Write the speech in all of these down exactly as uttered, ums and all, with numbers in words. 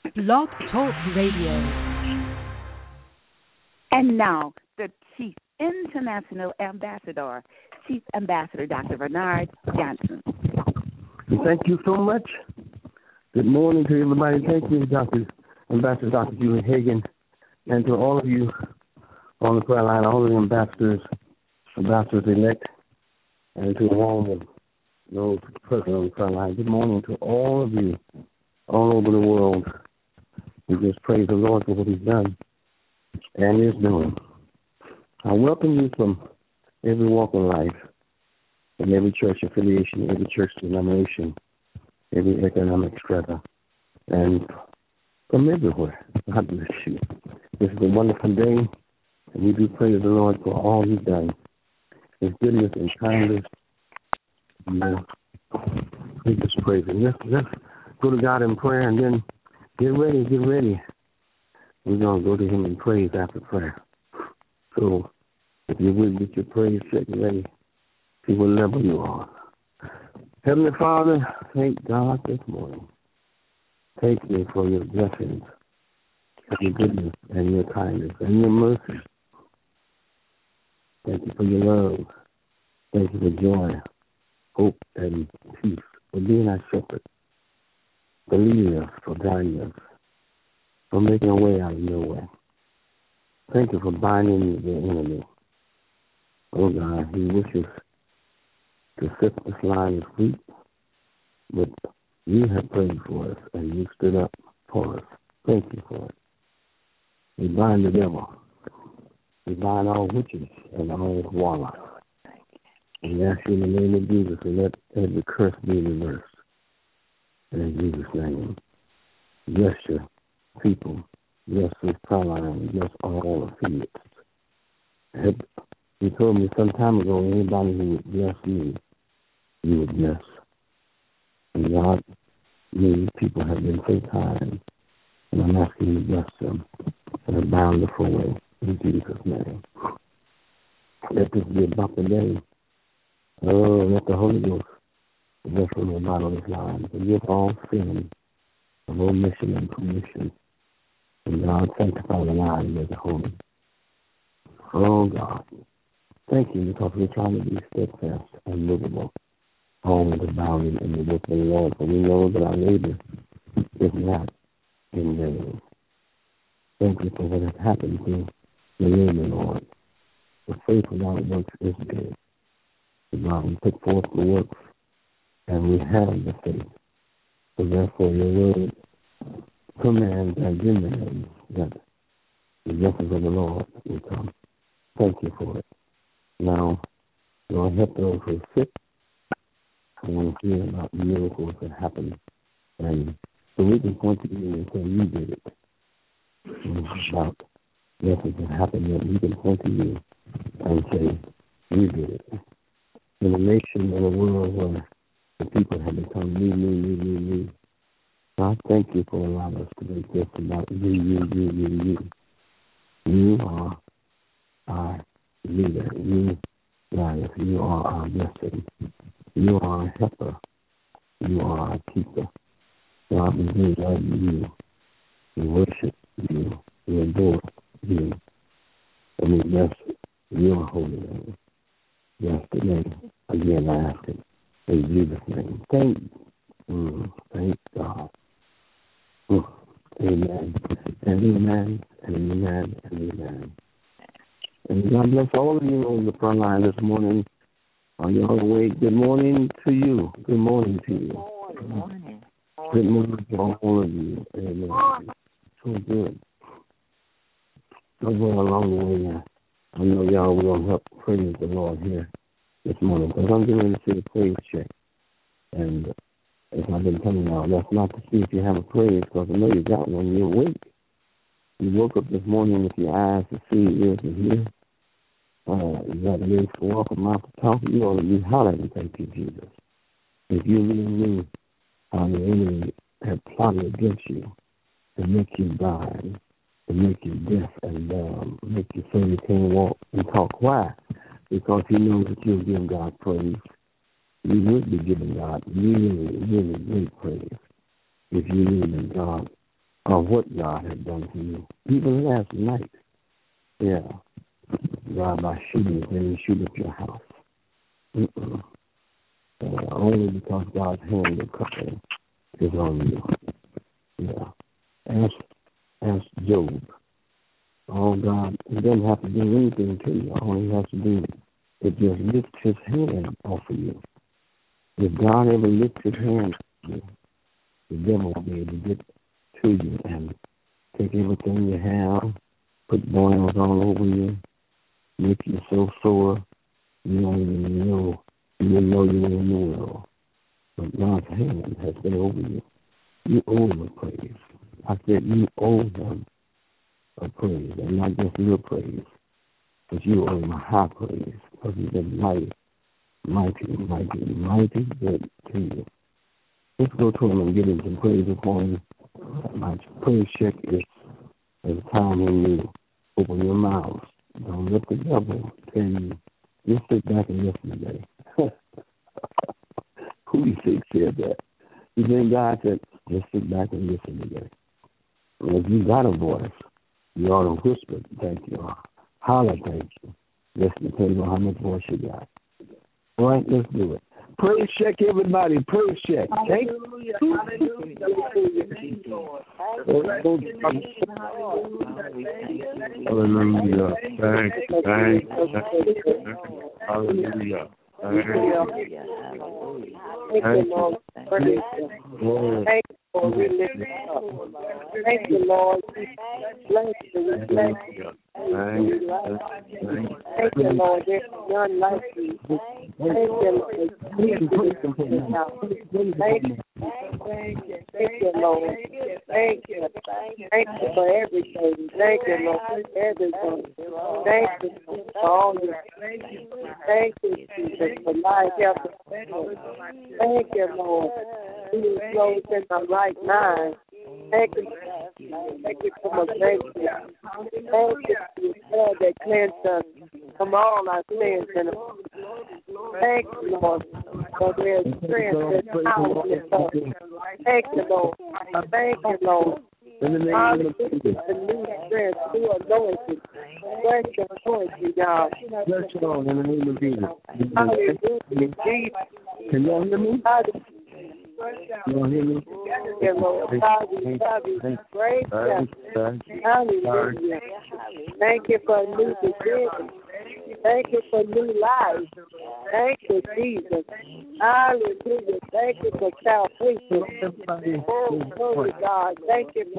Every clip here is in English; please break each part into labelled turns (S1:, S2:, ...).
S1: Blog Talk Radio.
S2: And now, the Chief International Ambassador, Chief Ambassador Doctor Bernard Johnson.
S3: Thank you so much. Good morning to everybody. Thank you, Doctor Ambassador Doctor Julie Hagan, and to all of you on the prayer line, all of the ambassadors, ambassadors elect, and to all of those present on the prayer line. Good morning to all of you all over the world. We just praise the Lord for what He's done and is doing. I welcome you from every walk of life, from every church affiliation, every church denomination, every economic strata, and from everywhere. God bless you. This is a wonderful day, and we do praise the Lord for all He's done, His goodness and kindness. And, uh, we just praise Him. Let's, let's go to God in prayer, and then get ready, get ready. We're going to go to Him in praise after prayer. So if you would get your praise check ready, see what level you are. Heavenly Father, thank God this morning. Thank you for your blessings, for your goodness and your kindness and your mercy. Thank you for your love. Thank you for joy, hope, and peace, for being our shepherd, for leading us, for guiding us, for making a way out of no way. Thank you for binding the enemy. Oh God, he wishes to set this line as weak, but you have prayed for us and you stood up for us. Thank you for it. We bind the devil. We bind all witches and all warlocks. We ask you in the name of Jesus to let every curse be reversed. And in Jesus' name, bless your people, bless this prayer line, bless all affiliates. You told me some time ago, anybody who would bless you, you would bless. And God, these people have been so kind, and I'm asking you to bless them in a bountiful way, in Jesus' name. Let this be about the day. Oh, let the Holy Ghost bless from the bottom of this line. Forgive all sin of omission and commission. And God, sanctify the line and make it holy. Oh, God, thank you because we're trying to be steadfast and movable, always abounding in the work of the Lord. For we know that our labor is not in vain. Thank you for what has happened to the labor, Lord. The faith without works is dead. God, we put forth the works, and we have the faith. So therefore, your word commands and demands that the blessings of the Lord will come. Thank you for it. Now, Lord, help those who are sick. I want to hear about miracles that happen, and so we can point to you and say you did it. And about blessings that happen, that we can point to you and say you did it. In a nation, in a world where the people have become me, me, me, me, me, God, thank you for allowing us to make this about you, you, you, you, you. You are our leader. You, God, you are our blessing. You are our helper. You are our keeper. God, we love you. We worship you. We adore you. And we bless your holy name. Yes, today, again, I ask it in Jesus' name. Thank, mm, thank God. Mm, amen. And amen. And amen. And amen. And God bless all of you on the front line this morning. On your way, good morning to you. Good morning to you.
S2: Good morning.
S3: Good morning to all of you. Amen. So good. Somewhere along the way now. I know y'all will help praise the Lord here this morning because I'm going to see the praise check. And as I've been telling y'all, that's not to see if you have a praise because I know you got one. You're awake. You woke up this morning with your eyes to see, ears to hear. Uh, you got ears to walk, a mouth to talk. You ought to be hollering and thank you, Jesus. If you really knew how the enemy had plotted against you to make you blind, to make you deaf and dumb, make you say you can't walk and talk. Why? Because he knows that you'll give God praise. You would be giving God really, really great praise if you knew that God of what God had done for you. Even last night, yeah, God by shooting, then he shoot up your house. Mm-mm. Uh, only because God's hand of covering is on you. Yeah. Ask, ask Job. Oh, God, he doesn't have to do anything to you. All he has to do is just lift his hand off of you. If God ever lifts his hand off of you, the devil will be able to get to you and take everything you have, put boils all over you, make you so sore, you don't even know, you didn't know you were in the world. But God's hand has been over you. You owe him a praise. I said you owe him a praise, and not just your praise, but you owe him a high praise, because he's been mighty, mighty, mighty, mighty good to you. Let's go to him and give him some praise upon him. My praise check is at the time when you open your mouth. Don't let the devil tell you, just sit back and listen today. Who do you think said that? You think God said, just sit back and listen today? And if you got a voice, you ought to whisper, thank you, or holler, thank you. Just depends on how much voice you got. All right, let's do it. Praise check, everybody. Praise check.
S4: Hallelujah. Hallelujah.
S3: Hallelujah. Thank you. Thank you. Hallelujah. Thank you. Thank you. Thank you.
S4: Thank you for we lift up. Thank you, Lord. Bless you. Bless you.
S3: Thank you.
S4: Thank you, Lord. There's none like you. Thank you, Lord. Thank you. Thank you. Thank you, Lord. Thank you. Thank you for everything. Thank you, Lord, for everything. Thank you for all your. Thank you, Jesus, for life, health, and health. Thank you, Lord. We are clothed in the right mind. Thank you. Thank you for my grace. Thank you for the blood that cleansed us from all our sins. And thank you, Lord, for their strength and power in us. Thank you, Lord. Thank you, Lord.
S3: In the name of Jesus.
S4: The new strength, new anointing. Bless your anointing, God.
S3: Bless you, Lord, in the name of Jesus.
S4: Hallelujah.
S3: Can y'all hear me? You don't hear me?
S4: Yeah, Lord. Praise God. Hallelujah. Thank you for a new beginning. Thank you for new life. Thank you, Jesus. Hallelujah. Thank you for salvation. Oh, glory God. Thank you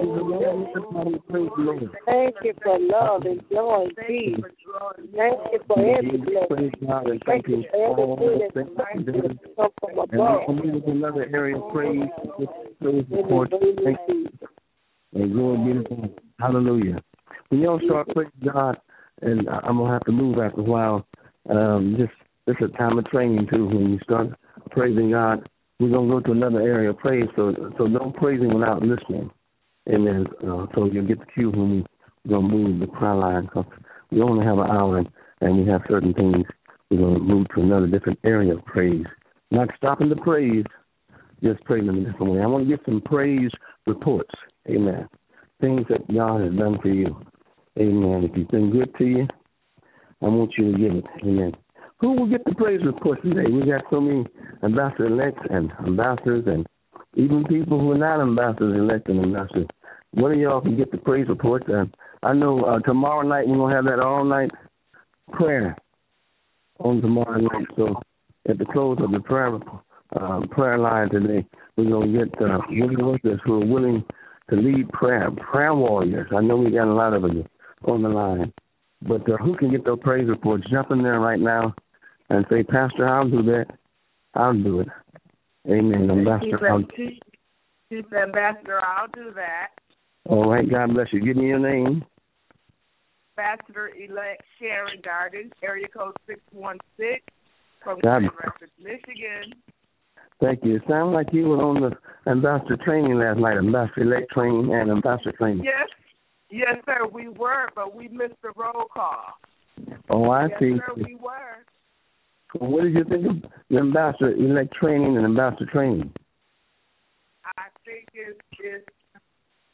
S4: for Thank you for love and joy and peace. Thank you for every blessing. Thank you for everything that comes from above.
S3: And another area of praise. Praise the Lord. Thank you. And glory be to God. Hallelujah. When y'all start praising God, and I'm going to have to move after a while, um, just this is a time of training, too. When you start praising God, we're going to go to another area of praise, so so don't praise Him without listening. Amen. Uh, so you'll get the cue when we're going to move the prayer line, because we only have an hour, and, and we have certain things. We're going to move to another different area of praise. Not stopping the praise, just praising in a different way. I want to get some praise reports. Amen. Things that God has done for you. Amen. If He's been good to you, I want you to give it. Amen. Who will get the praise report today? We got so many ambassador-elects and ambassadors, and even people who are not ambassadors-elect and ambassadors. One of y'all can get the praise report. Uh, I know uh, tomorrow night we're going to have that all-night prayer on tomorrow night. So at the close of the prayer uh, prayer line today, we're going to get uh, women workers who are willing to lead prayer, prayer warriors. I know we got a lot of them on the line. But uh, who can get those praise reports? Jump in there right now and say, Pastor, I'll do that. I'll do it. Amen. Ambassador.
S5: Chief, Chief Ambassador, I'll do that.
S3: All right. God bless you. Give me your name.
S5: Ambassador-elect Sharon Darden, area code six one six from
S3: God.
S5: Grand Rapids, Michigan.
S3: Thank you. It sounds like you were on the ambassador training last night, ambassador-elect training and ambassador training.
S5: Yes. Yes, sir, we were, but we missed the roll call.
S3: Oh, I
S5: yes,
S3: see.
S5: Sir, we were.
S3: What did you think of the ambassador-elect training and ambassador training?
S5: I think it's, it's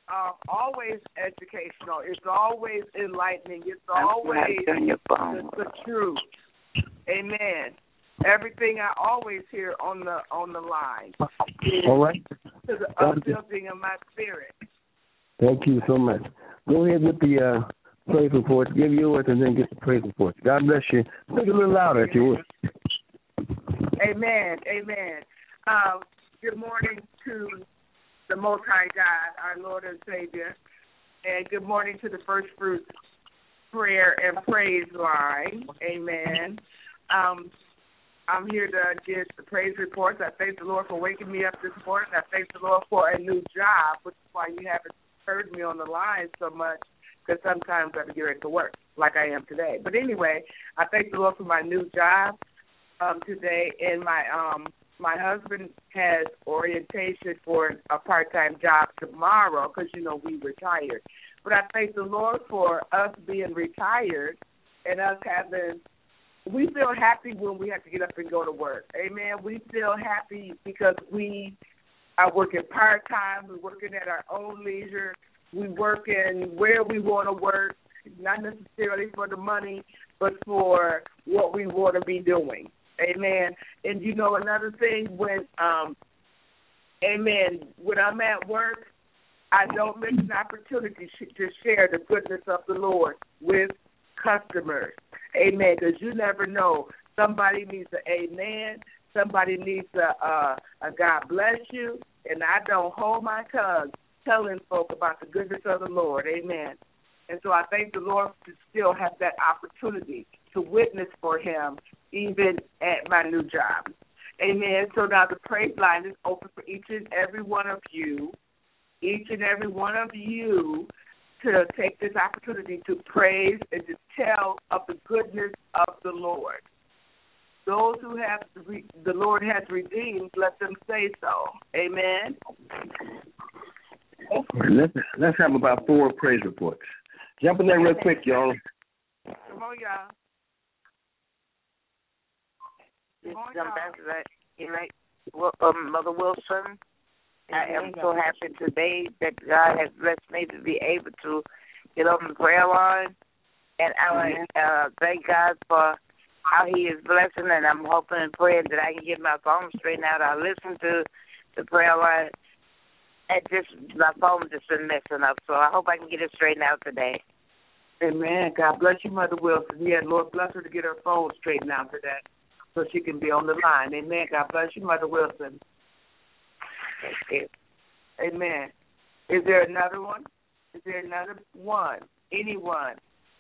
S5: uh, always educational. It's always enlightening. It's
S2: I'm
S5: always
S2: turn your
S5: the,
S2: phone.
S5: the truth. Amen. Everything I always hear on the on the line is
S3: All right.
S5: to the uplifting of my spirit.
S3: Thank you so much. Go ahead with the uh, praise reports. Give yours and then get the praise reports. God bless you. Speak a little louder if you would.
S5: Amen. Amen. Uh, good morning to the Most High God, our Lord and Savior. And good morning to the First Fruits Prayer and Praise line. Amen. Um, I'm here to give the praise reports. I thank the Lord for waking me up this morning. I thank the Lord for a new job, which is why you haven't heard me on the line so much, because sometimes I have to get ready to work like I am today. But anyway, I thank the Lord for my new job um, today, and my um, my husband has orientation for a part-time job tomorrow because, you know, we retired. But I thank the Lord for us being retired and us having, we feel happy when we have to get up and go to work. Amen. We feel happy because we are working part-time. We're working at our own leisure. We work in where we want to work, not necessarily for the money, but for what we want to be doing. Amen. And, you know, another thing, when, um, amen, when I'm at work, I don't miss an opportunity to share the goodness of the Lord with customers. Amen. Because you never know. Somebody needs an amen. Somebody needs a, a, a God bless you. And I don't hold my tongue telling folk about the goodness of the Lord. Amen. And so I thank the Lord to still have that opportunity to witness for him, even at my new job. Amen. So now the praise line is open for each and every one of you, each and every one of you to take this opportunity to praise and to tell of the goodness of the Lord. Those who have the Lord has redeemed, let them say so. Amen.
S3: Let's, let's have about four praise reports. Jump in there real quick, y'all.
S5: Come on, y'all.
S2: This is Ambassador Elect um, Mother Wilson. I am so happy today that God has blessed me to be able to get on the prayer line. And I want to uh, thank God for how he is blessing, and I'm hoping and praying that I can get my phone straightened out. I listen to the prayer line, and just my phone just been messing up, so I hope I can get it straightened out today.
S5: Amen. God bless you, Mother Wilson. Yeah, Lord bless her to get her phone straightened out today so she can be on the line. Amen. God bless you, Mother Wilson.
S2: Thank you.
S5: Amen. Is there another one? Is there another one? Anyone?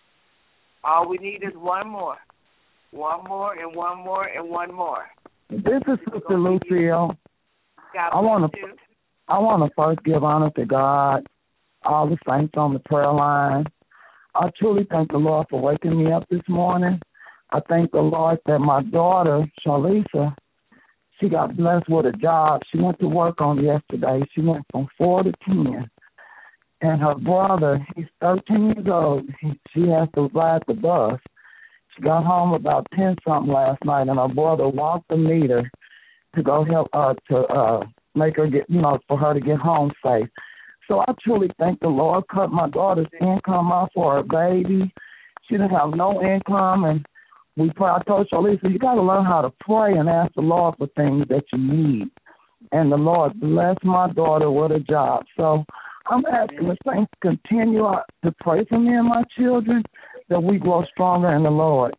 S5: All we need is one more. One more and one more and one more.
S6: This is Sister Lucille.
S5: God
S6: I want
S5: bless
S6: to
S5: you.
S6: I want to first give honor to God, all the saints on the prayer line. I truly thank the Lord for waking me up this morning. I thank the Lord that my daughter, Shalisa, she got blessed with a job. She went to work on yesterday. She went from four to ten. And her brother, he's thirteen years old. He, she has to ride the bus. She got home about ten-something last night, and her brother walked to meet her to go help uh, to uh, make her get, you know, for her to get home safe. So I truly thank the Lord. Cut my daughter's income off for her baby. She didn't have no income, and we pray. I told Shalisa, you got to learn how to pray and ask the Lord for things that you need. And the Lord blessed my daughter with a job. So I'm asking the saints to continue to pray for me and my children, that we grow stronger in the Lord.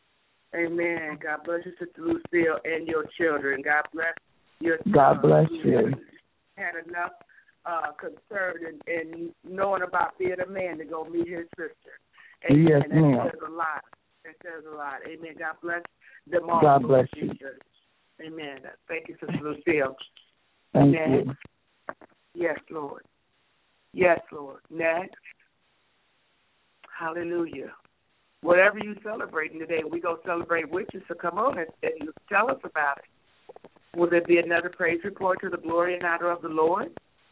S5: Amen. God bless you, Sister Lucille, and your children. God bless your son.
S6: God bless
S5: He
S6: you.
S5: had enough uh, concern in, in knowing about being a man to go meet his sister. Amen.
S6: Yes,
S5: that
S6: ma'am.
S5: says a lot. That says a lot. Amen. God bless them all.
S6: God bless you.
S5: Jesus. Amen. Thank you, Sister Lucille.
S6: Thank
S5: Amen.
S6: you.
S5: Yes, Lord. Yes, Lord. Next. Hallelujah. Whatever you're celebrating today, we go celebrate with you, so come on and, and tell us about it. Will there be another praise report to the glory and honor of the Lord?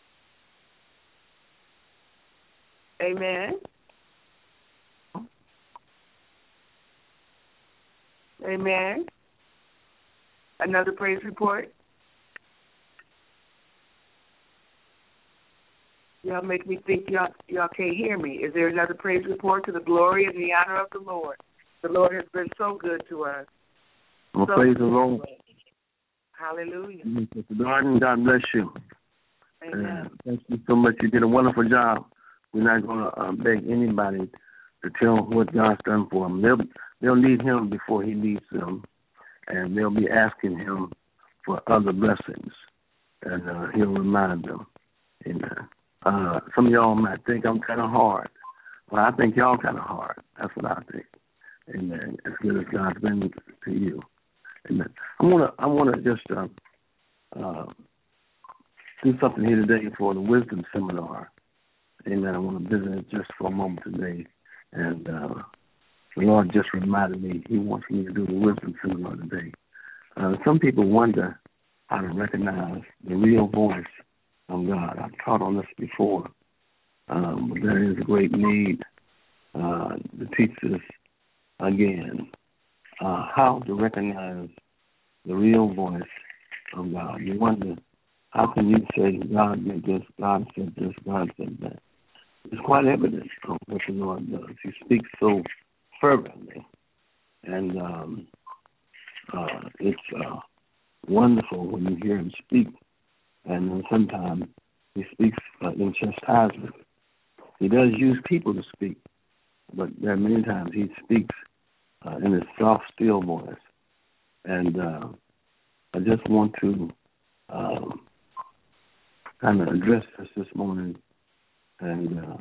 S5: Amen. Amen. Another praise report? Y'all make me think y'all y'all can't hear me. Is there another praise report to the glory and the honor of the Lord? The Lord has been so good to us.
S3: Well,
S5: so
S3: praise the Lord.
S5: Hallelujah.
S3: Mister Garden, God bless you.
S5: Amen.
S3: Uh, thank you so much. You did a wonderful job. We're not going to uh, beg anybody to tell what God's done for them. They'll, they'll need him before he needs them, and they'll be asking him for other blessings, and uh, he'll remind them. Amen. Uh, some of y'all might think I'm kind of hard. Well, I think y'all kind of hard. That's what I think. Amen. As good as God's been to you. Amen. I want to I want to just uh, uh, do something here today for the Wisdom Seminar. Amen. I want to visit just for a moment today. And uh, the Lord just reminded me He wants me to do the Wisdom Seminar today. Uh, some people wonder how to recognize the real voice of God. I've taught on this before, um, but there is a great need uh, to teach this again, uh, how to recognize the real voice of God. You wonder, how can you say God did this, God said this, God said that? It's quite evident of what the Lord does. He speaks so fervently, and um, uh, it's uh, wonderful when you hear him speak. And then sometimes he speaks uh, in chastisement. He does use people to speak, but there are many times he speaks uh, in his soft, still voice. And uh, I just want to um, kind of address this this morning, and uh,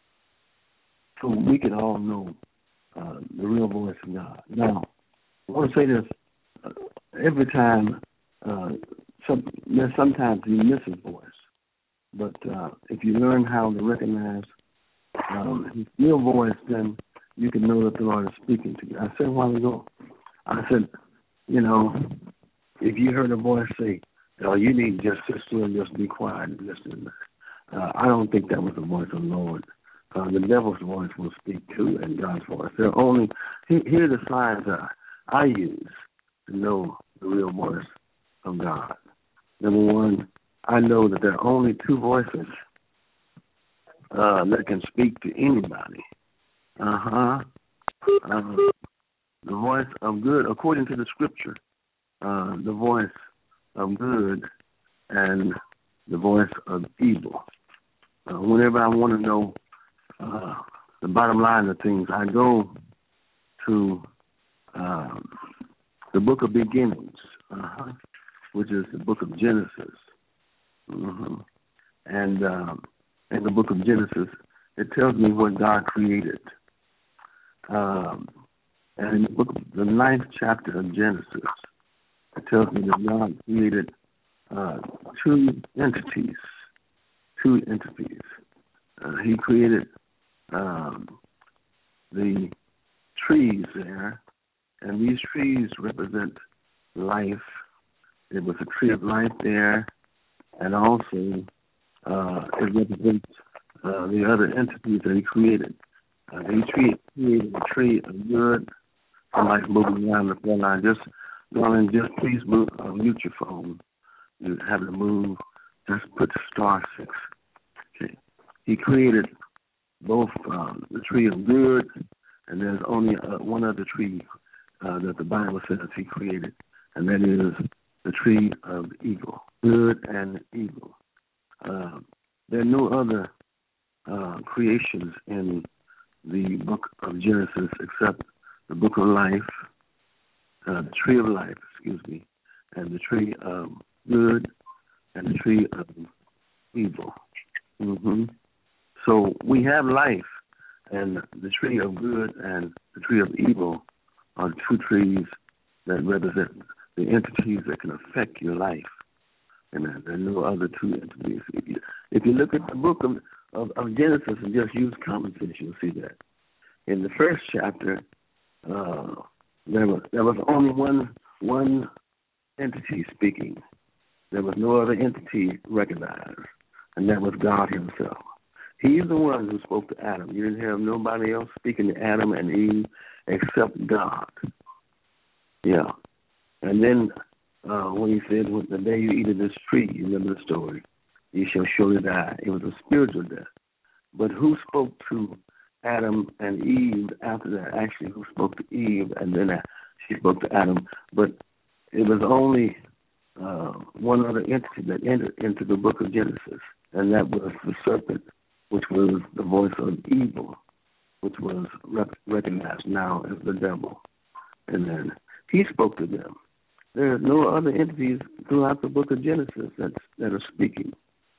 S3: so we can all know uh, the real voice of God. Now, I want to say this: uh, every time. Uh, Some, sometimes you miss his voice, but uh, if you learn how to recognize um, his real voice, then you can know that the Lord is speaking to you. I said a while ago, I said, you know, if you heard a voice say, "Oh, you need to just sit still and just be quiet and listen," uh, I don't think that was the voice of the Lord. Uh, the devil's voice will speak too, and God's voice. There are only here are the signs that I use to know the real voice of God. Number one, I know that there are only two voices uh, that can speak to anybody. Uh-huh. Uh, the voice of good, according to the scripture, uh, the voice of good and the voice of evil. Uh, whenever I want to know uh, the bottom line of things, I go to uh, the book of beginnings. Uh-huh. Which is the book of Genesis. Mm-hmm. And um, in the book of Genesis, it tells me what God created. Um, and in the book of the ninth chapter of Genesis, it tells me that God created uh, two entities, two entities. Uh, he created um, the trees there, and these trees represent life. There was a tree of life there, and also uh, it represents uh, the other entities that he created. Uh, he created a tree of good. Somebody's moving around the phone line. Just, darling, just please move, uh, mute your phone. You have to move. Just put star six. Okay. He created both um, the tree of good, and there's only uh, one other tree uh, that the Bible says he created, and that is the tree of evil, good and evil. Uh, there are no other uh, creations in the book of Genesis except the book of life, uh, the tree of life, excuse me, and the tree of good and the tree of evil. Mm-hmm. So we have life, and the tree of good and the tree of evil are two trees that represent the entities that can affect your life. And there are no other two entities. If you, if you look at the book of, of, of Genesis and just use common sense, you'll see that. In the first chapter, uh, there was there was only one one entity speaking. There was no other entity recognized, and that was God himself. He's the one who spoke to Adam. You didn't have nobody else speaking to Adam and Eve except God. Yeah. And then uh, when he said, well, the day you eat of this tree, you remember the story, ye shall surely die. It was a spiritual death. But who spoke to Adam and Eve after that? Actually, who spoke to Eve, and then she spoke to Adam. But it was only uh, one other entity that entered into the book of Genesis, and that was the serpent, which was the voice of evil, which was rep- recognized now as the devil. And then he spoke to them. There are no other entities throughout the book of Genesis that, that are speaking.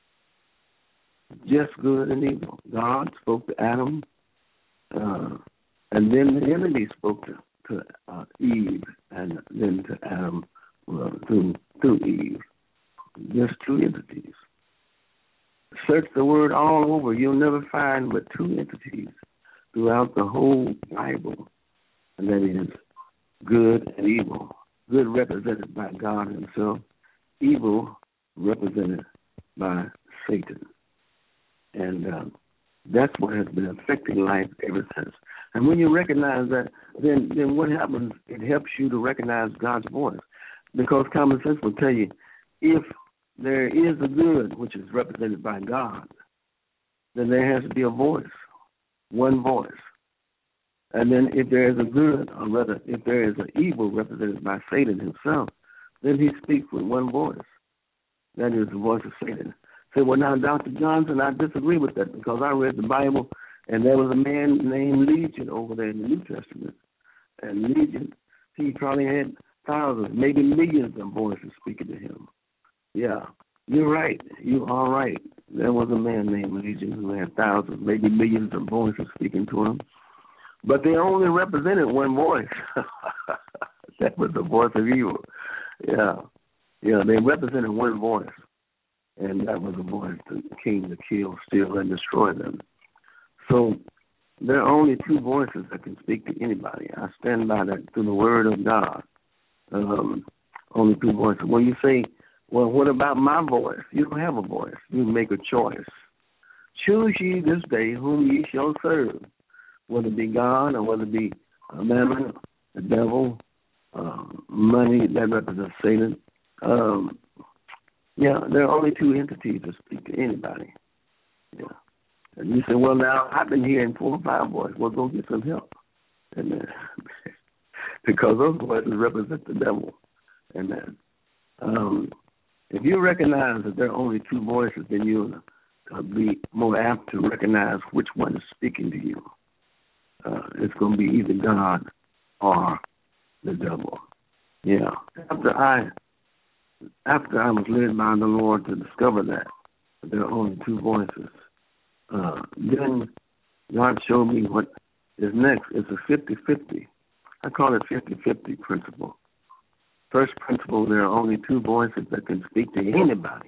S3: Just good and evil. God spoke to Adam, uh, and then the enemy spoke to, to uh, Eve, and then to Adam uh, through, through Eve. Just two entities. Search the word all over. You'll never find but two entities throughout the whole Bible, and that is good and evil. Good represented by God himself, evil represented by Satan. And uh, that's what has been affecting life ever since. And when you recognize that, then then what happens? It helps you to recognize God's voice. Because common sense will tell you, if there is a good which is represented by God, then there has to be a voice, one voice. And then if there is a good, or rather, if there is an evil represented by Satan himself, then he speaks with one voice. That is the voice of Satan. Say, well, now, Doctor Johnson, I disagree with that because I read the Bible, and there was a man named Legion over there in the New Testament. And Legion, he probably had thousands, maybe millions of voices speaking to him. Yeah, you're right. You are right. There was a man named Legion who had thousands, maybe millions of voices speaking to him. But they only represented one voice. That was the voice of evil. Yeah. Yeah, they represented one voice. And that was the voice that came to kill, steal, and destroy them. So there are only two voices that can speak to anybody. I stand by that through the word of God. Um, only two voices. When you say, well, what about my voice? You don't have a voice. You make a choice. Choose ye this day whom ye shall serve, whether it be God or whether it be uh, mammon, the devil, uh, money, that represents Satan. Um, yeah, there are only two entities that speak to anybody. Yeah. And you say, well, now, I've been hearing four or five voices. Well, go get some help. And then, because those voices represent the devil. And then, um, if you recognize that there are only two voices, then you'll uh, be more apt to recognize which one is speaking to you. Uh, it's going to be either God or the devil. Yeah. After I, after I was led by the Lord to discover that there are only two voices, uh, then God showed me what is next. It's a fifty-fifty. I call it fifty-fifty principle. First principle, there are only two voices that can speak to anybody.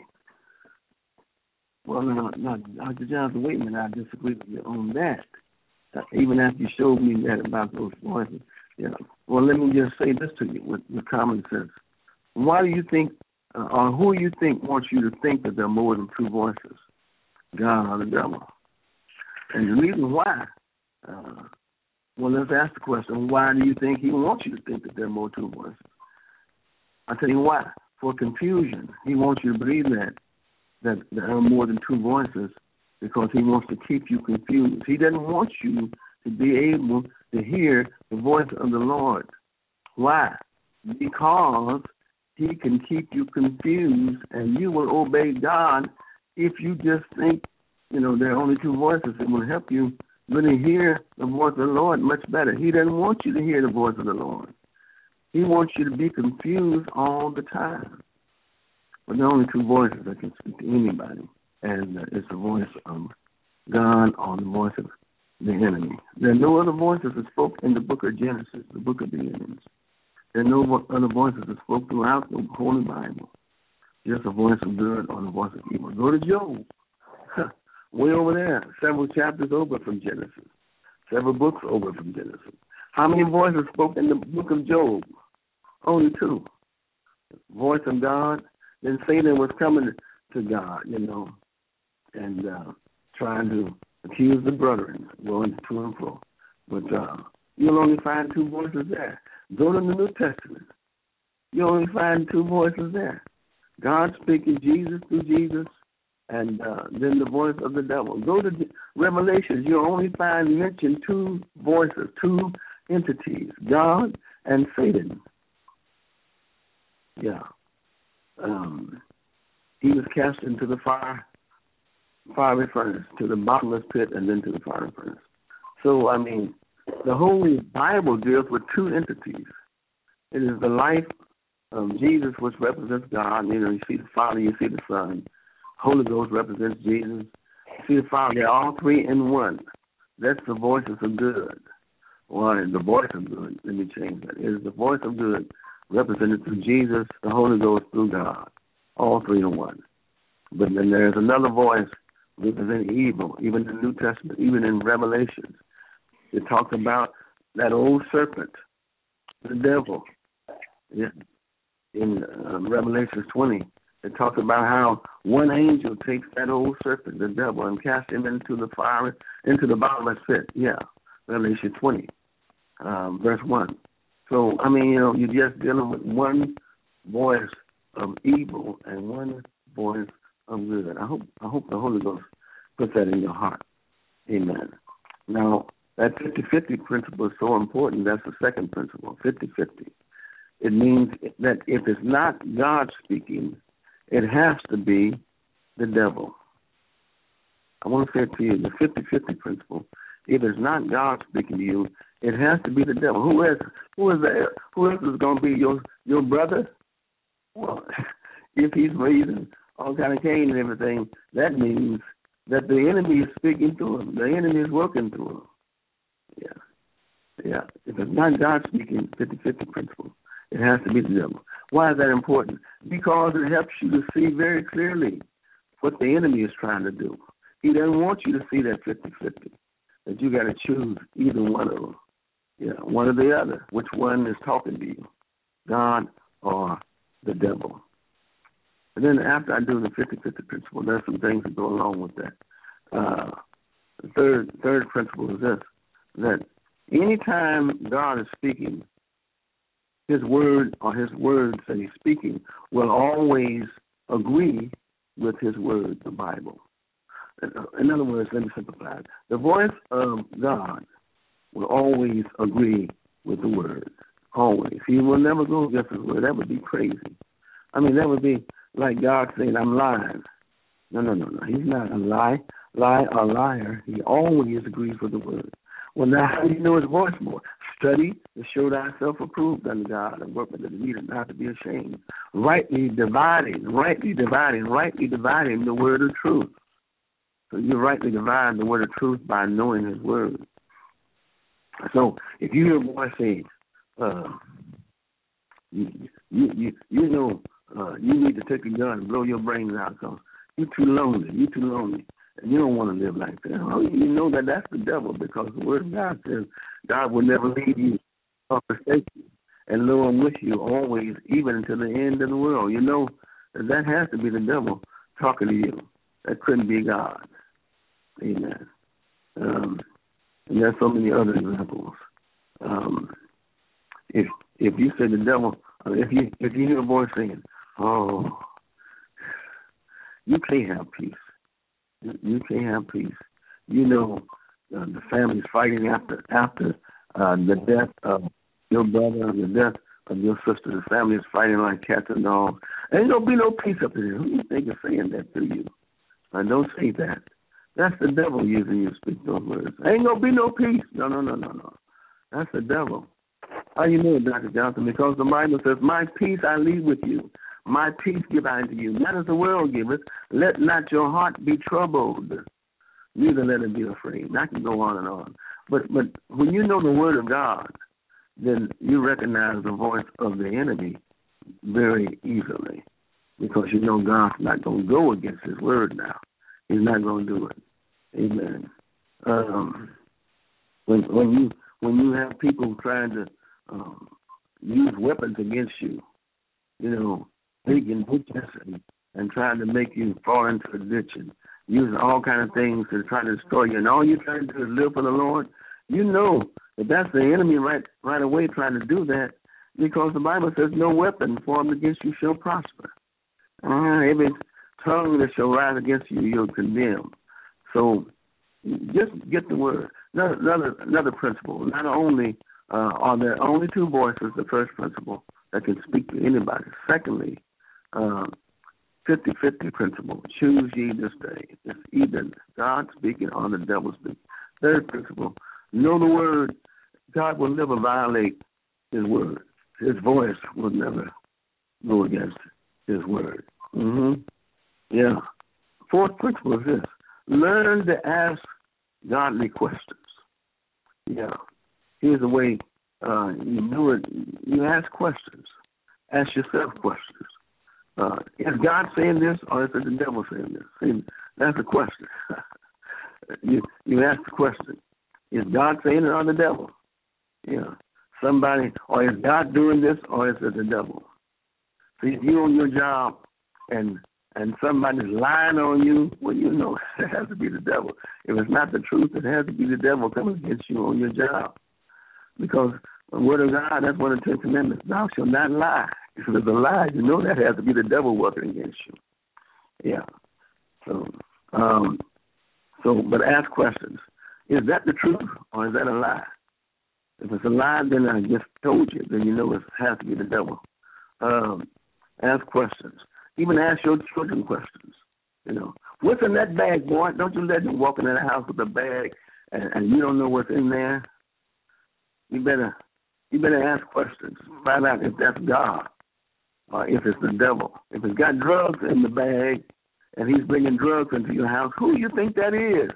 S3: Well, no, no, Doctor Johnson, wait a minute, I disagree with you on that. Uh, even after you showed me that about those voices. Yeah. Well, let me just say this to you with, with common sense. Why do you think, uh, or who you think wants you to think that there are more than two voices? God or the devil? And the reason why, uh, well, let's ask the question, why do you think he wants you to think that there are more than two voices? I'll tell you why. For confusion. He wants you to believe that, that there are more than two voices because he wants to keep you confused. He doesn't want you to be able to hear the voice of the Lord. Why? Because he can keep you confused and you will obey God if you just think, you know, there are only two voices. It will help you really hear the voice of the Lord much better. He doesn't want you to hear the voice of the Lord. He wants you to be confused all the time. But there are only two voices that can speak to anybody, and uh, it's the voice of God or the voice of the enemy. There are no other voices that spoke in the book of Genesis, the book of the enemies. There are no other voices that spoke throughout the Holy Bible. Just a voice of good or the voice of evil. Go to Job. Way over there, several chapters over from Genesis, several books over from Genesis. How many voices spoke in the book of Job? Only two. Voice of God. Then Satan was coming to God, you know, and uh, trying to accuse the brethren, going to and fro. But uh, you'll only find two voices there. Go to the New Testament. You'll only find two voices there. God speaking Jesus through Jesus, and uh, then the voice of the devil. Go to Revelations, you'll only find mentioned two voices, two entities, God and Satan. Yeah. Um, he was cast into the fire, fiery furnace, to the bottomless pit, and then to the fiery furnace. So, I mean, the whole Bible deals with two entities. It is the life of Jesus, which represents God. You know, you see the Father, you see the Son. Holy Ghost represents Jesus. You see the Father. They're all three in one. That's the voices of good. Or the voice of good. Let me change that. It is the voice of good represented through Jesus, the Holy Ghost, through God. All three in one. But then there's another voice representing evil, even in the New Testament, even in Revelations. It talks about that old serpent, the devil. Yeah. In uh, Revelation twenty, it talks about how one angel takes that old serpent, the devil, and casts him into the fire, into the bottomless pit. Yeah, Revelation twenty, um, verse one. So, I mean, you know, you're just dealing with one voice of evil and one voice of good. I hope, I hope the Holy Ghost puts that in your heart. Amen. Now, that fifty-fifty principle is so important. That's the second principle, fifty-fifty. It means that if it's not God speaking, it has to be the devil. I want to say it to you, the fifty-fifty principle. If it's not God speaking to you, it has to be the devil. Who is who is that? Who else is going to be your your brother? Well, if he's raising all kind of Cain and everything, that means that the enemy is speaking to him. The enemy is working through him. Yeah, yeah. If it's not God speaking, fifty-fifty principle, it has to be the devil. Why is that important? Because it helps you to see very clearly what the enemy is trying to do. He doesn't want you to see that fifty-fifty, that you got to choose either one of them. Yeah, one or the other. Which one is talking to you, God or the devil? And then after I do the fifty-fifty principle, there's some things that go along with that. Uh, the third, third principle is this, that anytime God is speaking, his word or his words that he's speaking will always agree with his word, the Bible. In other words, let me simplify it. The voice of God will always agree with the word. Always. He will never go against his word. That would be crazy. I mean, that would be like God saying, I'm lying. No, no, no, no. He's not a lie, lie or liar. He always agrees with the word. Well, now, how do you know his voice more? Study to show thyself approved unto God, and work with the need not to be ashamed. Rightly dividing, rightly dividing, rightly dividing the word of truth. So you rightly divide the word of truth by knowing his word. So if you hear a voice saying, uh, you, you, you, you know uh, you need to take a gun and blow your brains out because you're too lonely, you're too lonely. You don't want to live like that. Oh, you know that that's the devil, because the word of God says God will never leave you or forsake you. And lo, I'm with you always, even until the end of the world. You know that that has to be the devil talking to you. That couldn't be God. Amen. Um, and there's so many other examples. Um, if if you say the devil, if you if you hear a voice saying, "Oh, you can't have peace. You can't have peace." You know, uh, the family's fighting after after uh, the death of your brother, the death of your sister. The family is fighting like cats and dogs. Ain't gonna be no peace up in here. Who do you think is saying that to you? Uh, don't say that. That's the devil using you to speak those words. Ain't gonna be no peace. No, no, no, no, no. That's the devil. How you know it, Doctor Johnson? Because the Bible says, "My peace I leave with you. My peace give I unto you. Not as the world giveth. Let not your heart be troubled. Neither let it be afraid." And I can go on and on. But but when you know the word of God, then you recognize the voice of the enemy very easily, because you know God's not going to go against his word now. He's not going to do it. Amen. Um, when when you when you have people trying to um, use weapons against you, you know, taking butchers and, and trying to make you fall into a ditch and using all kind of things to try to destroy you, and all you're trying to do is live for the Lord, you know that that's the enemy right right away trying to do that, because the Bible says no weapon formed against you shall prosper. Uh, every tongue that shall rise against you, you'll condemn. So just get the word. Another another, another principle. Not only uh, are there only two voices, the first principle, that can speak to anybody. Secondly, uh, fifty-fifty principle. Choose ye this day. It's either God speaking or the devil speaking. Third principle. Know the word. God will never violate his word. His voice will never go against his word. Mm-hmm. Yeah. Fourth principle is this. Learn to ask godly questions. Yeah. Here's the way uh, you do it. You ask questions. Ask yourself questions. Uh, is God saying this or is it the devil saying this? See, that's the question. you you ask the question. Is God saying it or the devil? Yeah. Somebody, or is God doing this or is it the devil? See, if you're on your job and and somebody's lying on you, well, you know it has to be the devil. If it's not the truth, it has to be the devil coming against you on your job. Because the word of God, that's one of the Ten Commandments. Thou shalt not lie. If it's a lie, you know that has to be the devil working against you. Yeah. So, um, so, but ask questions. Is that the truth or is that a lie? If it's a lie, then I just told you, then you know it has to be the devil. Um, ask questions. Even ask your children questions. You know, what's in that bag, boy? Don't you let them walk into the house with a bag and, and you don't know what's in there. You better, you better ask questions. Find out if that's God or if it's the devil. If it's got drugs in the bag and he's bringing drugs into your house, who do you think that is?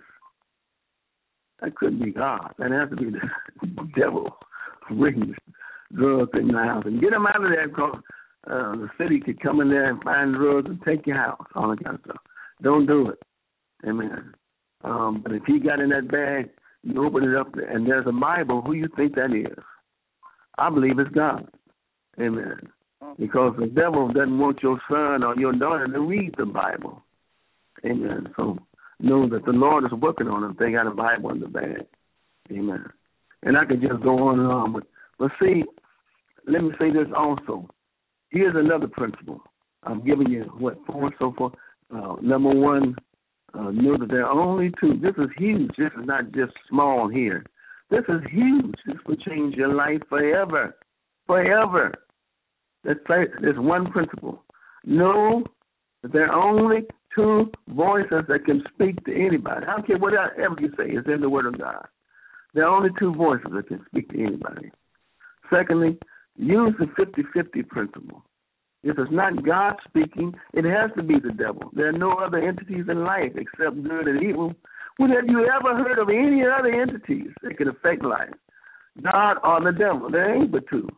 S3: That couldn't be God. That has to be the devil bringing drugs in the house. And get him out of there because uh, the city could come in there and find drugs and take your house, all that kind of stuff. Don't do it. Amen. Um, but if he got in that bag, you open it up and there's a Bible, who you think that is? I believe it's God. Amen. Because the devil doesn't want your son or your daughter to read the Bible. Amen. So know that the Lord is working on them. They got a Bible in the bag. Amen. And I could just go on and on. But, but see, let me say this also. Here's another principle. I'm giving you, what, four so far? Uh, number one, uh, know that there are only two. This is huge. This is not just small here. This is huge. This will change your life forever. Forever. That's, that's one principle. Know that there are only two voices that can speak to anybody. I don't care whatever you say. It's in the Word of God. There are only two voices that can speak to anybody. Secondly, use the fifty-fifty principle. If it's not God speaking, it has to be the devil. There are no other entities in life except good and evil. When have you ever heard of any other entities that can affect life? God or the devil? There ain't but two.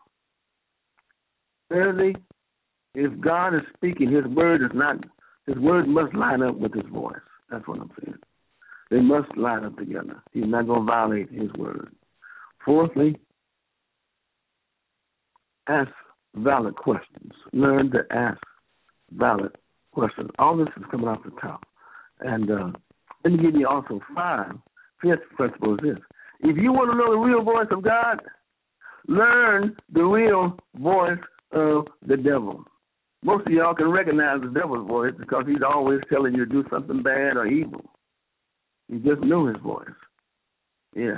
S3: Thirdly, if God is speaking, his word is not, his word must line up with his voice. That's what I'm saying. They must line up together. He's not going to violate his word. Fourthly, ask valid questions. Learn to ask valid questions. All this is coming off the top. And uh, let me give you also five. Fifth principle is this. If you want to know the real voice of God, learn the real voice of the devil. Most of y'all can recognize the devil's voice because he's always telling you to do something bad or evil. You just know his voice. Yeah.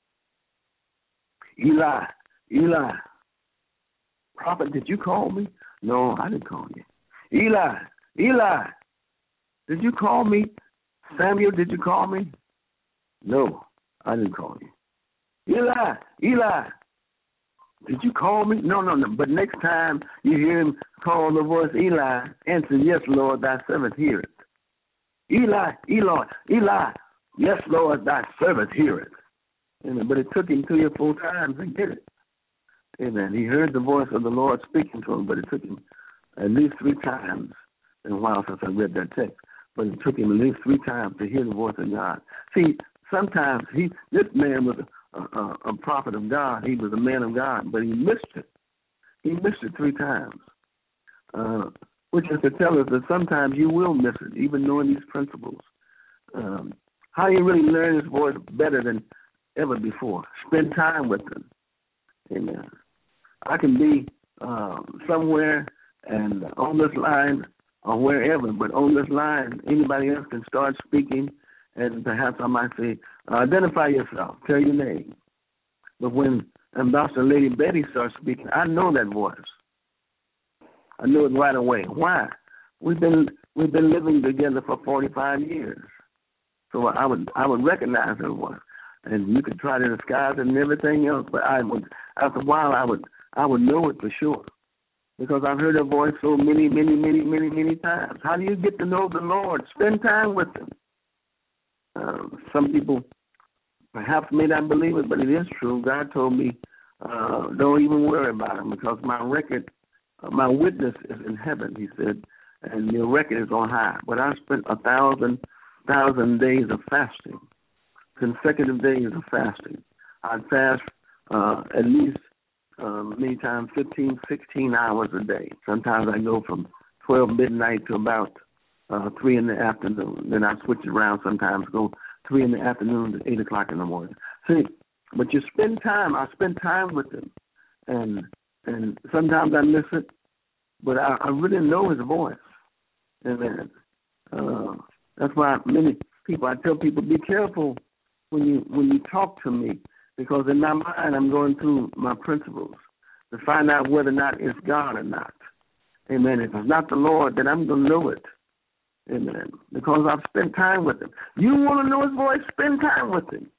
S3: Eli, Eli, prophet, did you call me? No, I didn't call you. Eli, Eli, did you call me? Samuel, did you call me? No, I didn't call you. Eli, Eli, did you call me? No, no, no. But next time you hear him call the voice Eli, answer, yes, Lord, thy servant heareth. Eli, Eli, Eli, yes, Lord, thy servant heareth. Amen. But it took him three or four times to get it. Amen. He heard the voice of the Lord speaking to him, but it took him at least three times. It's been a while since I read that text, but it took him at least three times to hear the voice of God. See, sometimes he, this man was a, a, a prophet of God. He was a man of God, but he missed it. He missed it three times, uh, which is to tell us that sometimes you will miss it, even knowing these principles. Um, how you really learn his voice better than ever before? Spend time with him. Amen. I can be um, somewhere and on this line or wherever, but on this line, anybody else can start speaking, and perhaps I might say, uh, identify yourself, tell your name. But when Ambassador Lady Betty starts speaking, I know that voice. I know it right away. Why? We've been we've been living together for forty-five years, so I would I would recognize her voice, and you could try to disguise it and everything else, but I would after a while I would I would know it for sure, because I've heard her voice so many many many many many times. How do you get to know the Lord? Spend time with Him. Uh, some people perhaps may not believe it, but it is true. God told me, uh, don't even worry about Him, because my record, uh, my witness is in heaven, He said, and your record is on high. But I spent a thousand, thousand days of fasting, consecutive days of fasting. I'd fast uh, at least uh, many times fifteen, sixteen hours a day. Sometimes I go from twelve midnight to about uh, three in the afternoon. Then I switch around sometimes, go three in the afternoon to eight o'clock in the morning. See, but you spend time. I spend time with Him, and and sometimes I miss it, but I, I really know His voice. Amen. Uh, that's why many people, I tell people, be careful when you when you talk to me, because in my mind I'm going through my principles to find out whether or not it's God or not. Amen. If it's not the Lord, then I'm going to know it. Amen. Because I've spent time with Him. You want to know His voice? Spend time with Him.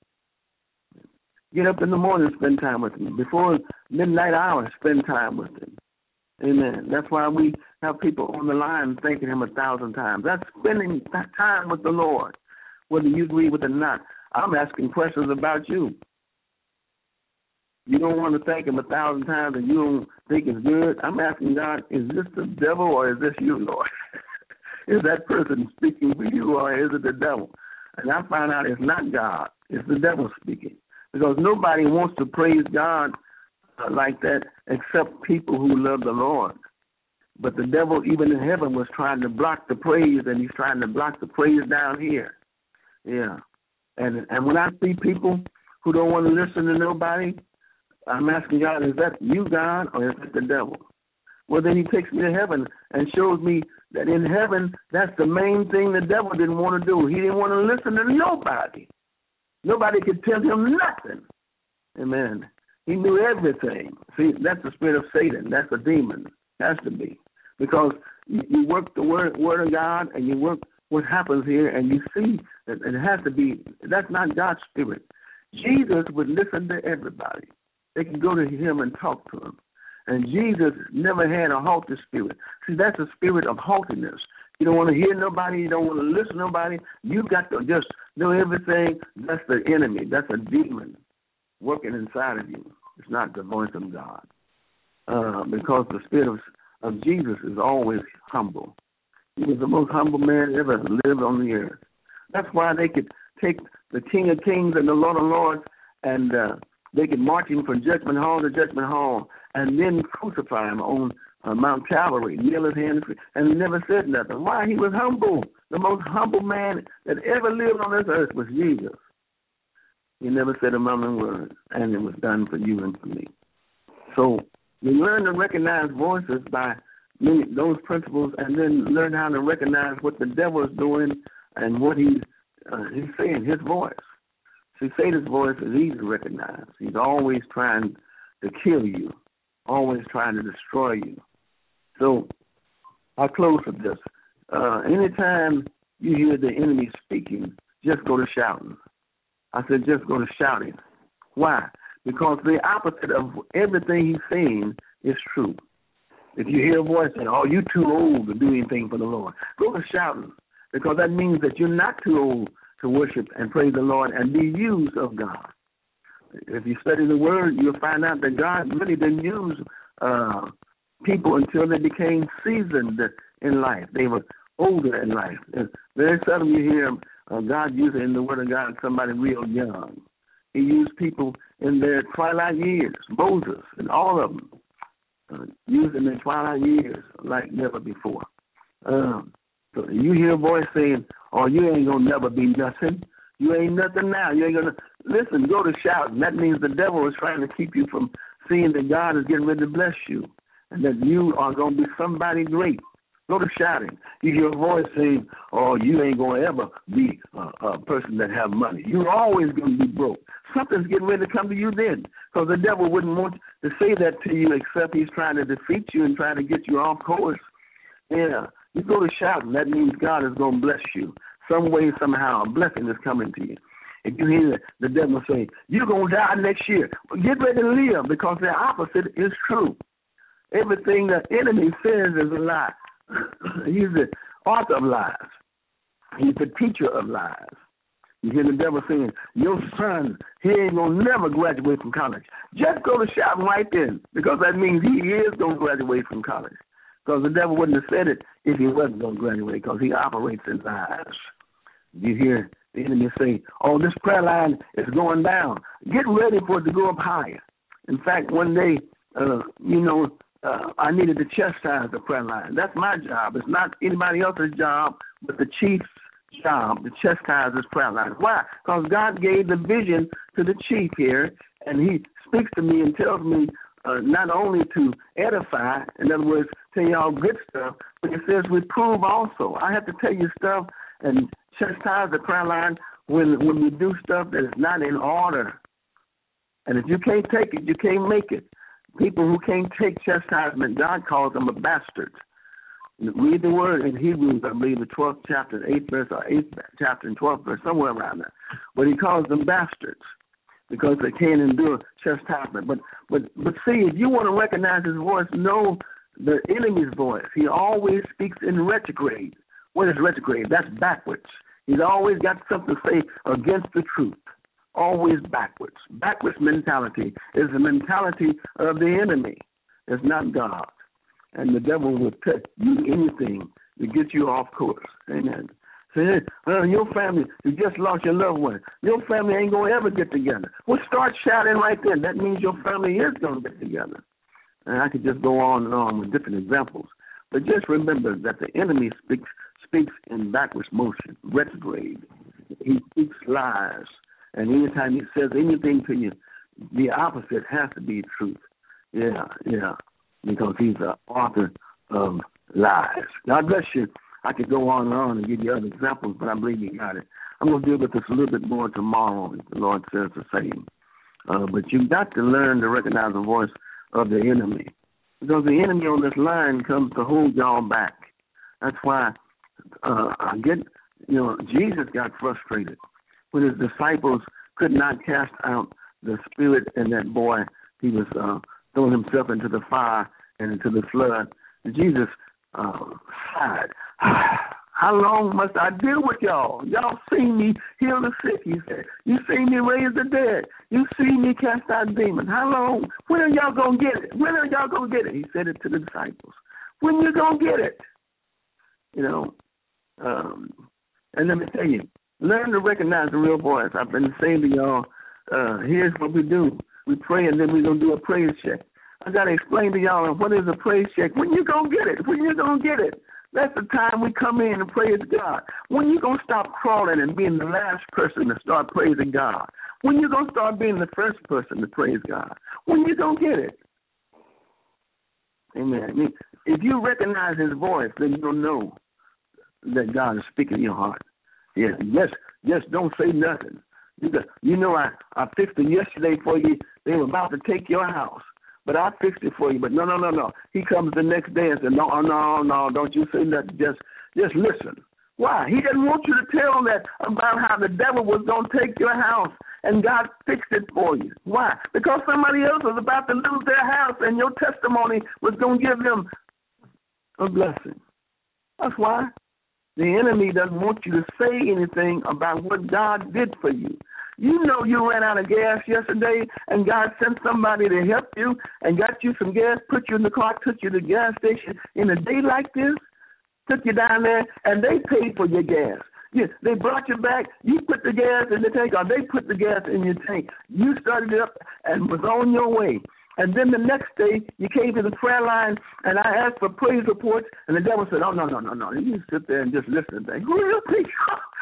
S3: Get up in the morning, spend time with Him. Before midnight hour, spend time with Him. Amen. That's why we have people on the line thanking Him a thousand times. That's spending time with the Lord, whether you agree with it or not. I'm asking questions about you. You don't want to thank Him a thousand times and you don't think it's good. I'm asking God, is this the devil or is this you, Lord? Is that person speaking for you or is it the devil? And I find out it's not God. It's the devil speaking. Because nobody wants to praise God uh, like that except people who love the Lord. But the devil, even in heaven, was trying to block the praise, and he's trying to block the praise down here. Yeah. And and when I see people who don't want to listen to nobody, I'm asking God, is that you, God, or is it the devil? Well, then He takes me to heaven and shows me that in heaven, that's the main thing the devil didn't want to do. He didn't want to listen to nobody. Nobody could tell him nothing. Amen. He knew everything. See, that's the spirit of Satan. That's a demon. Has to be. Because you, you work the word, word of God and you work what happens here and you see that it has to be, that's not God's spirit. Jesus would listen to everybody. They could go to Him and talk to Him. And Jesus never had a haughty spirit. See, that's a spirit of haughtiness. You don't want to hear nobody. You don't want to listen to nobody. You've got to just know everything. That's the enemy. That's a demon working inside of you. It's not the voice of God. Uh, because the spirit of, of Jesus is always humble. He was the most humble man ever lived on the earth. That's why they could take the King of Kings and the Lord of Lords and uh, they could march Him from judgment hall to judgment hall and then crucify Him on uh, Mount Calvary, nail His hands, and He never said nothing. Why? He was humble. The most humble man that ever lived on this earth was Jesus. He never said a mumbling word, and it was done for you and for me. So you learn to recognize voices by many, those principles, and then learn how to recognize what the devil is doing and what he's, uh, he's saying, his voice. See, Satan's voice is easy to recognize. He's always trying to kill you, always trying to destroy you. So I'll close with this. Uh, anytime you hear the enemy speaking, just go to shouting. I said just go to shouting. Why? Because the opposite of everything he's saying is true. If you hear a voice saying, oh, you're too old to do anything for the Lord, go to shouting, because that means that you're not too old to worship and praise the Lord and be used of God. If you study the Word, you'll find out that God really didn't use uh, people until they became seasoned in life. They were older in life. And very seldom you hear uh, God using in the Word of God somebody real young. He used people in their twilight years, Moses and all of them, uh, used in their twilight years like never before. Um, so you hear a voice saying, oh, you ain't going to never be nothing. You ain't nothing now. You ain't going to, listen, go to shouting. That means the devil is trying to keep you from seeing that God is getting ready to bless you and that you are going to be somebody great. Go to shouting. You hear a voice saying, oh, you ain't going to ever be a, a person that have money. You're always going to be broke. Something's getting ready to come to you then, because the devil wouldn't want to say that to you except he's trying to defeat you and trying to get you off course. Yeah, you go to shouting. That means God is going to bless you. Some way, somehow, a blessing is coming to you. If you hear the devil say, you're going to die next year, get ready to live, because the opposite is true. Everything the enemy says is a lie. He's the author of lies. He's the teacher of lies. You hear the devil saying, your son, he ain't going to never graduate from college. Just go to shouting right then, because that means he is going to graduate from college. Because the devil wouldn't have said it if he wasn't going to graduate, because he operates in lies. You hear the enemy say, oh, this prayer line is going down. Get ready for it to go up higher. In fact, one day, uh, you know, uh, I needed to chastise the prayer line. That's my job. It's not anybody else's job, but the chief's job to chastise this prayer line. Why? Because God gave the vision to the chief here, and he speaks to me and tells me uh, not only to edify, in other words, tell you all good stuff, but it says reprove also. I have to tell you stuff and chastise the prayer line when when you do stuff that is not in order. And if you can't take it, you can't make it. People who can't take chastisement, God calls them a bastard. Read the word in Hebrews, I believe, the twelfth chapter, eighth verse, or eighth chapter and twelfth verse, somewhere around there. But he calls them bastards because they can't endure chastisement. But but but see, if you want to recognize his voice, know the enemy's voice. He always speaks in retrograde. What is retrograde? That's backwards. He's always got something to say against the truth. Always backwards. Backwards mentality is the mentality of the enemy. It's not God. And the devil will tell you anything to get you off course. Amen. Say, hey, uh, your family, you just lost your loved one. Your family ain't going to ever get together. Well, start shouting right then. That means your family is going to get together. And I could just go on and on with different examples. But just remember that the enemy speaks speaks in backwards motion, retrograde. He speaks lies. And anytime he says anything to you, the opposite has to be truth. Yeah, yeah, because he's the author of lies. God bless you. I could go on and on and give you other examples, but I believe you got it. I'm going to deal with this a little bit more tomorrow, if the Lord says the same. Uh, but you've got to learn to recognize the voice of the enemy, because the enemy on this line comes to hold y'all back. That's why uh, I get, you know, Jesus got frustrated when his disciples could not cast out the spirit in that boy. He was uh, throwing himself into the fire and into the flood. Jesus uh, sighed. How long must I deal with y'all? Y'all seen me heal the sick, he said. You seen me raise the dead. You seen me cast out demons. How long? When are y'all going to get it? When are y'all going to get it? He said it to the disciples. When you going to get it? You know, um, and let me tell you, learn to recognize the real voice. I've been saying to y'all, uh, here's what we do. We pray, and then we're going to do a praise check. I got to explain to y'all what is a praise check. When you going to get it? When you going to get it? That's the time we come in and praise God. When you going to stop crawling and being the last person to start praising God? When you going to start being the first person to praise God? When you going to get it? Amen. I mean, if you recognize his voice, then you'll know that God is speaking in your heart. Yeah, yes, yes, don't say nothing. You, got, you know, I, I fixed it yesterday for you. They were about to take your house, but I fixed it for you. But no, no, no, no. He comes the next day and says, no, no, no, don't you say nothing. Just, just listen. Why? He didn't want you to tell that about how the devil was going to take your house and God fixed it for you. Why? Because somebody else was about to lose their house and your testimony was going to give them a blessing. That's why. The enemy doesn't want you to say anything about what God did for you. You know you ran out of gas yesterday and God sent somebody to help you and got you some gas, put you in the car, took you to the gas station in a day like this, took you down there, and they paid for your gas. Yes, they brought you back. You put the gas in the tank, or they put the gas in your tank. You started it up and was on your way. And then the next day, you came to the prayer line, and I asked for praise reports, and the devil said, oh, no, no, no, no. You sit there and just listen and think, who do you think?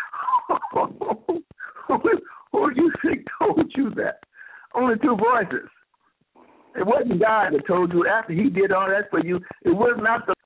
S3: Who do you think told you that? Only two voices. It wasn't God that told you after he did all that for you. It was not the